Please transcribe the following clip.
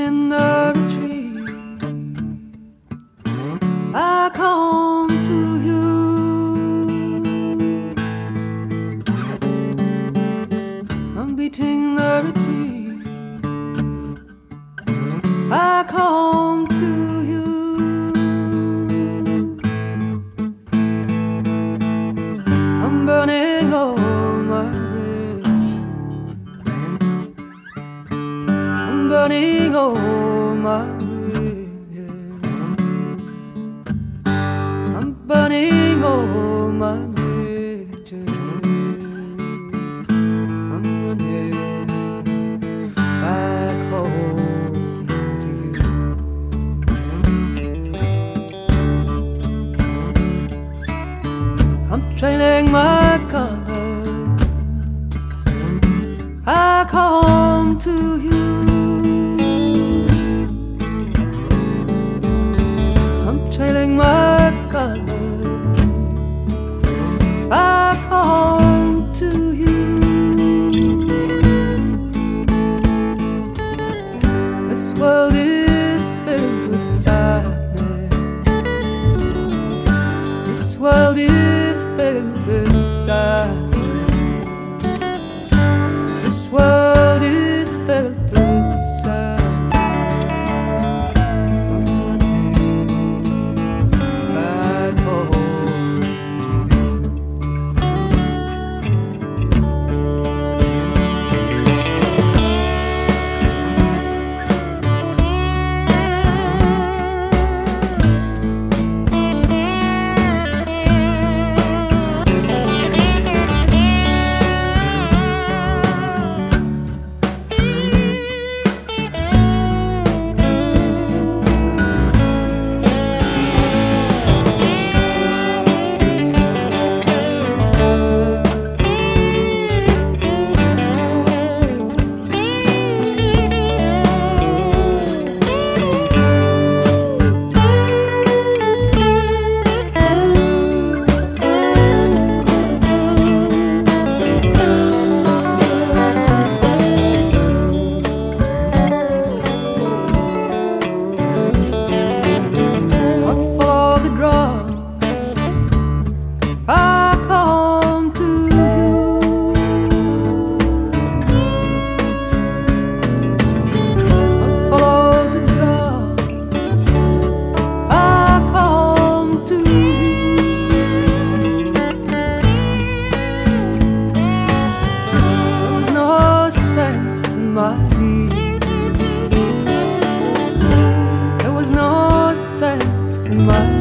in the retreat. I come to you. I'm beating the retreat. I come to you. I'm burning all my bridges. I'm burning all my bridges. I'm burning all my bridges. I'm running back home to you. I'm trailing my colors. I come to you. I'm trailing my colors. I come to you. This world is filled with sadness. This world is filled with sadness. This world is filled with sadness. I'm running back home to you. There was no sense in my